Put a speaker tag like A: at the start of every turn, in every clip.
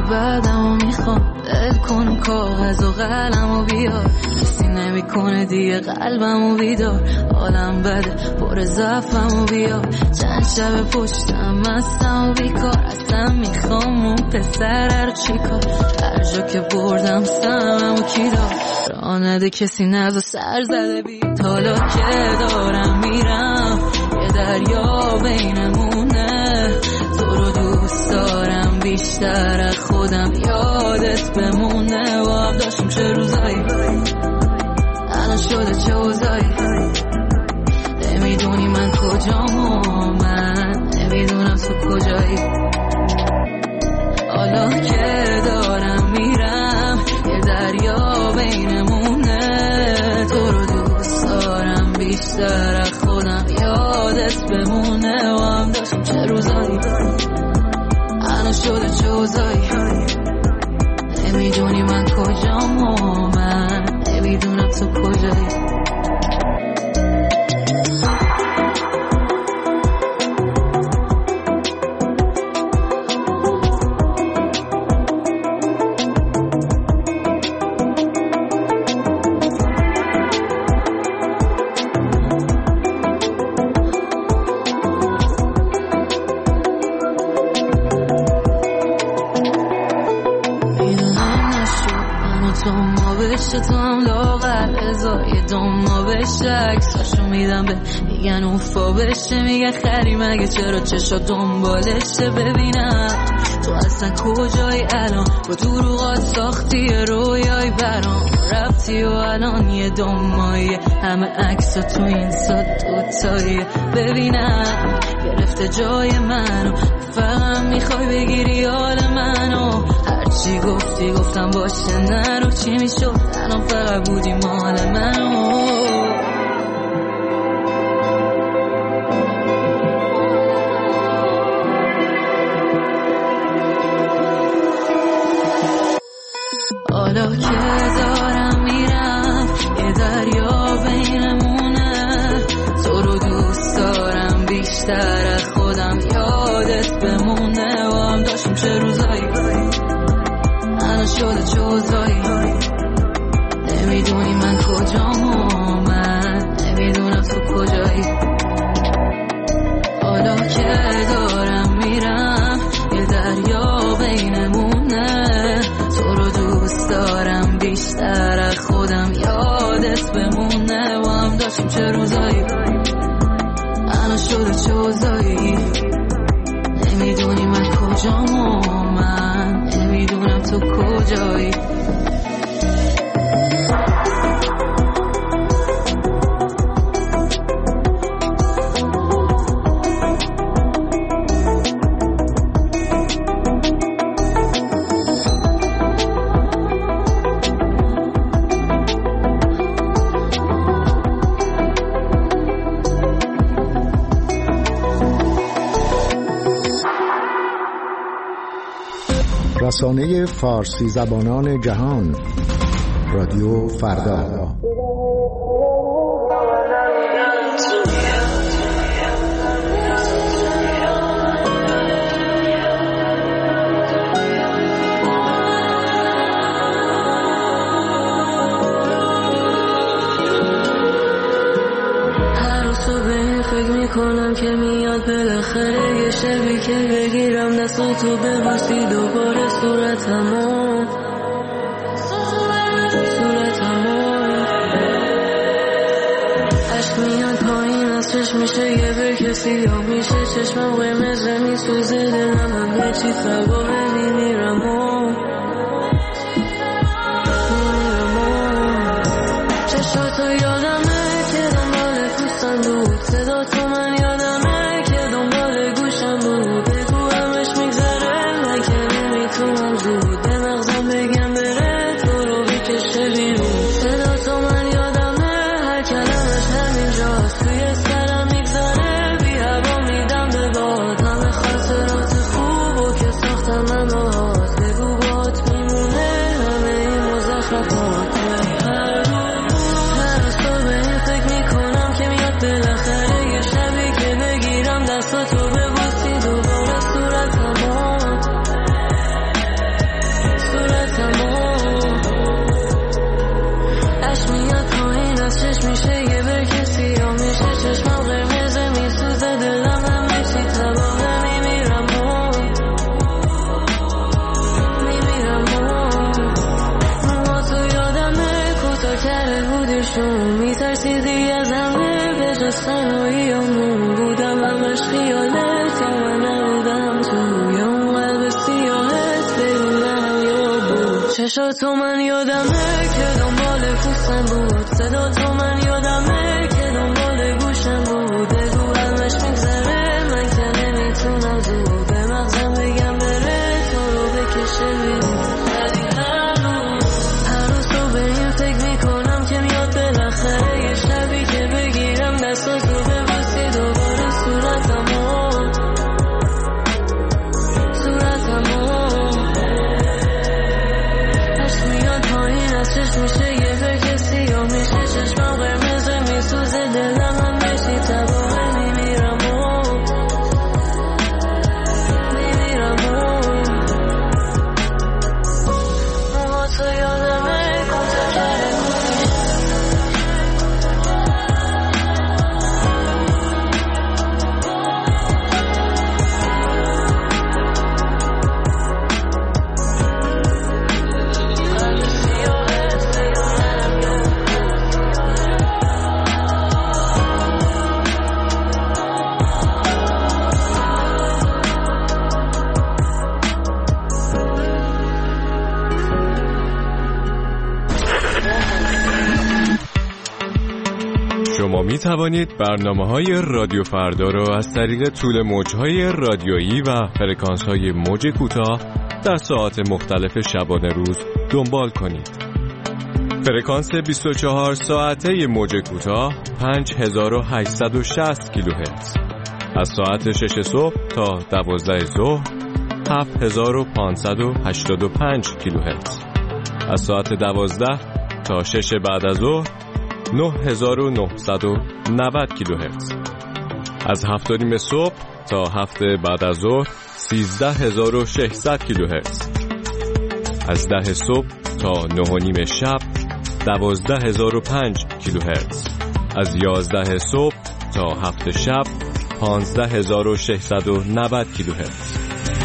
A: بعدمو میخوام دل کن کاغذ و قلمو بیار کسی نمیکنه دیگه قلبمو بیدار حالم بده پر ضعفمو بیار چند شب پشتم مستم و بیکار اصلا میخوام اون پسر رو چیکار هر جا که بردم سممو کی دار راه نده کسی نزا سر زده بی حالا که دارم میرم یه دریا بینمونه تو رو دوست دارم بیشتر از خودم یادت بمونه و هم داشتیم چه روزایی الان شده چه اوضاعی نمیدونی من کجام و من نمیدونم تو کجایی حالا که دارم میرم یه دریا بینمونه تو رو دوست دارم بیشتر از خودم یادت بمونه و هم داشتیم چه روزایی الان شده چه اوضاعی نمیدونی من کجام و من نمیدونم تو کجایی تو هم لاغر ازای دوما بشه عکساشو میدم به میگن اوفا بشه میگن خری مگه چرا چشا دنبالشه ببینم تو اصلا کجایی الان با دروغات ساختی رویای برام رفتی و الان یه دومایی همه عکسا تو این ساد دوتایی ببینم گرفته جای منو فقط میخوای بگیری حال منو هرچی گفتی گفتم باشه نرو چی میشد الان فقط بودی مال منو حالا که دارم میرم یه دریا بینمونه تو رو دوست دارم بیشتر از خودم یادت بمونه و هم داشتیم چه روزایی الان شده چه اوضاعی نمیدونی من کجام و من نمیدونم تو کجایی حالا که دارم میرم یه دریا بینمونه تو رو دوست دارم بیشتر از خودم یادت بمونه و هم داشتیم چه روزایی الان شده چه اوضاعی نمیدونی من کجام و من نمیدونم تو کجایی
B: رسانه فارسی زبانان جهان رادیو فردا
A: کنم که میاد بالاخره یه شبی که بگیرم دستاتو ببوسی دوباره صورتمو عشق میاد پایین از چشم میشه یه برکسی یا میشه چشمم قرمز میسوزه دلم همه چی سبا میمیرم چشاتو یادمه که دنبال پوستم بود صدا تو من یادمه که دنبال گوشم بود بگو همش میگذره من که نمیتونم زود به مغزم بگم بره تو رو بکشه بیرون صدا تو من یادمه هر کلمش همینجاست توی سرم میگذره بی هوا میدم به باد همه خاطرات خوب و که ساختم من باهات بگو بات میمونه همه این مزخرفات بالاخره یه شبی که بگیرم دستاتو ببوسی دوباره صورتمو رسیدی از همه به جز تنهاییامون بودم همش خیالت یا من نبودم توی اون قلب سیاهت بدونم یا بود چشاتو من یادمه که دنبال پوستم بود صدا تو من یادمه که دنبال گوشم بود بگو همش میگذره من که نمیتونم زود به مغزم بگم بره تو رو بکشه بیرون هر روز تو به این فکر میکنم که میاد بالاخره یه شبی که بگیرم دستاتو ببوسی دوباره صورتمو عشق میاد پایین از چشم میشه یه برگ سیاه میشه چشمم قرمزه میسوزه دلم هم بشی تباه میمیرم موها تو یادمه کن تا کرده
C: شما می توانید برنامه‌های رادیو فردا را از طریق طول موج‌های رادیویی و فرکانس‌های موج کوتاه در ساعات مختلف شبانه روز دنبال کنید. فرکانس 24 ساعته موج کوتاه 5860 کیلوهرتز. از ساعت 6 صبح تا 12 ظهر 7585 کیلوهرتز. از ساعت 12 تا 6 بعد از ظهر 9990 کیلوهرتز. از 7:30 صبح تا 7 بعد از ظهر 13600 کیلوهرتز. از 10 صبح تا 9:30 شب 12005 کیلوهرتز. از 11 صبح تا 7 شب 15690 کیلوهرتز.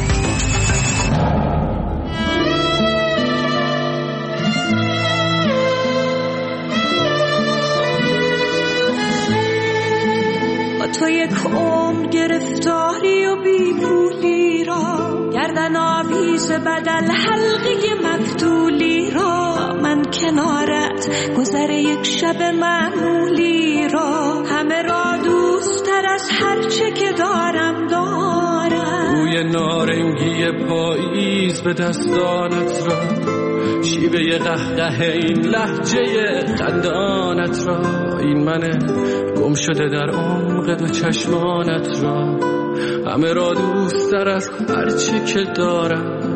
D: تو یک عمر گرفتاری و بیپولی را گردن آویز بدل حلقه مفتولی را من کنارت گذر یک شب معمولی را همه را دوست تر از هر چه که دارم بوی نارنگی پاییز به دستانت را شیوه قهقه این لهجه خندانت را این من گم شده در عمق دو چشمانت را همه را دوست تر از هر چی که دارم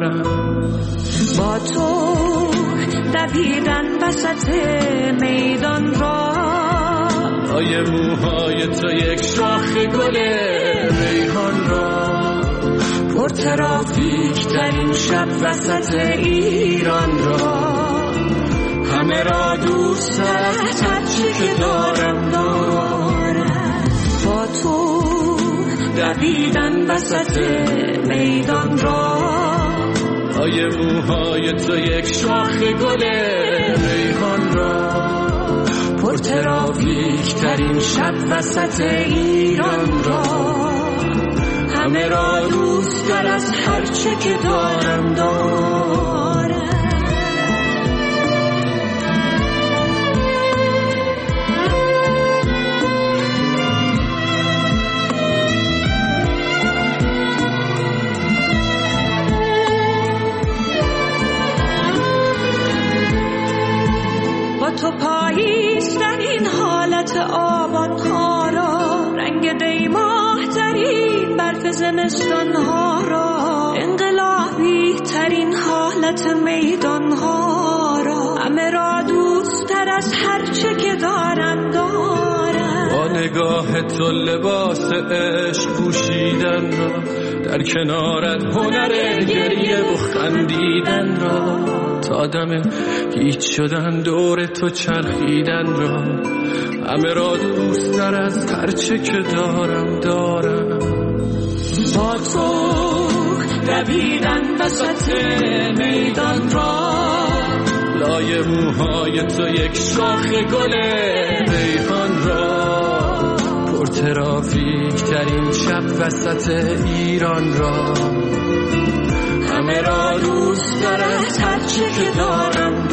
D: با تو دویدن وسط میدان را آیه موهای تو یک شاخ گل ریحان را پر ترافیک ترین شب وسط ایران را همه را دوست از هر چی که دارم با تو دویدن وسط میدان را آیه موهای تو یک شاخ گل ریحان را پر ترافیک ترین شب وسط ایران را همه را دوست تر از هر چه که دارم با تو پاییز در این حالت آبان ها را رنگ دیماه ترین برف زمستان ها را انقلابی ترین حالت میدان ها را همه را دوست تر از هر چه که دارم با نگاه تو لباس عشق پوشیدن را در کنارت هنر گریه و خندیدن را تا دم هیچ شدن دور تو چرخیدن را همه را دوست تر از هر چه که دارم با تو دویدن وسط میدان را
C: پای موهای تو یک شاخ گل ریحان را، پر ترافیک ترین شب وسط ایران را، همه را دوست دارد هرچه که دارم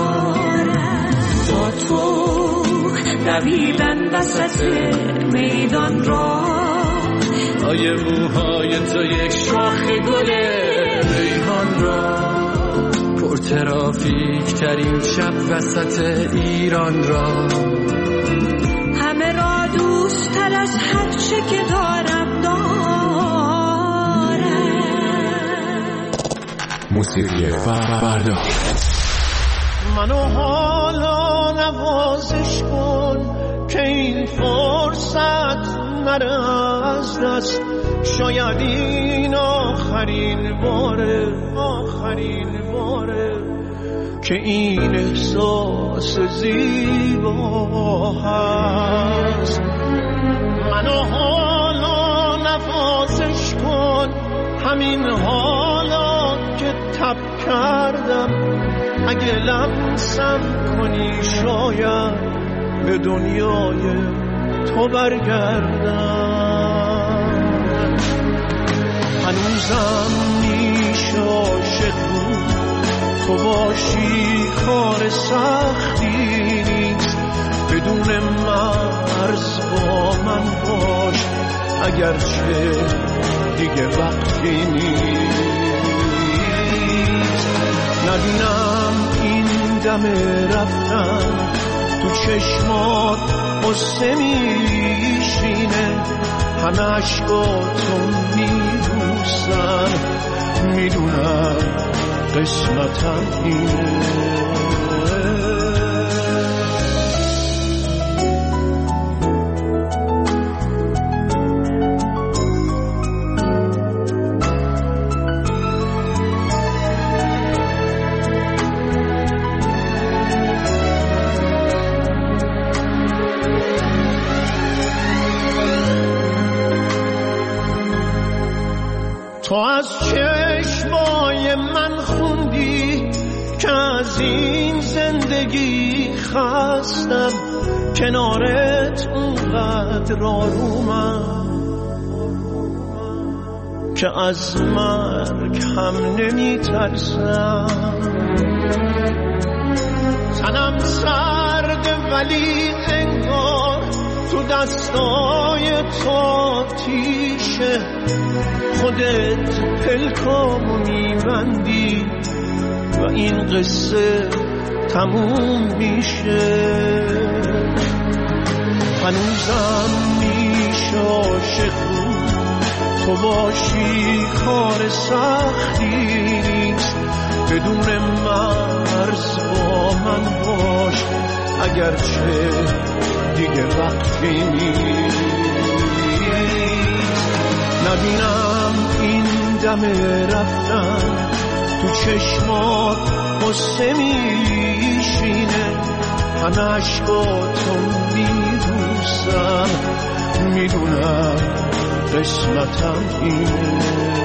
C: با تو دویدن وسط میدان را، پای موهای تو یک شاخ گل ریحان را، پر ترافیک ترین شب وسط ایران را،
D: همه را دوست تر از هر چه که دارم
C: موسیقی فردا.
E: منو حالا نوازش کن که این فرصت نره از دست، شاید این آخرین باره که این احساس زیبا هست. منو حالا نوازش کن، همین حالا که تب کردم، اگه لمسم کنی شاید به دنیای تو برگردم. هنوزم میشه عاشق بود، تو باشی کار سختی نیست، بدون مرز با من باش اگرچه دیگه وقتی نیست. نبینم این دم رفتن تو چشمات قصه میشینه، همه عشقاتو میبوسن، میدونم قسمتم اینه. تو از چشمای من خوندی که از این زندگی خستم، کنارت اونقدر آرومم که از مرگ هم نمی ترسم. تنم سرده ولی انگار تو دستای تو آتیشه، خودت پلکامو میبندی و این قصه تموم میشه. هنوزم میشه عاشق بود، تو باشی کار سختی نیست، بدون مرز با من باش اگرچه دیگه وقتی نیست. نبینم این دم رفتن تو چشمات قصه میشینه، همه عشقاتو میبوسن، میدونم قسمتم اینه.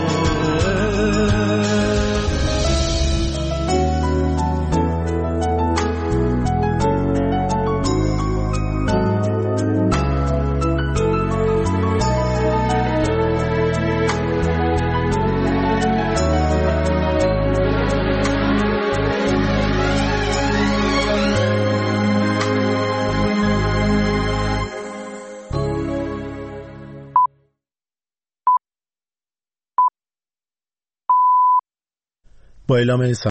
B: با اعلام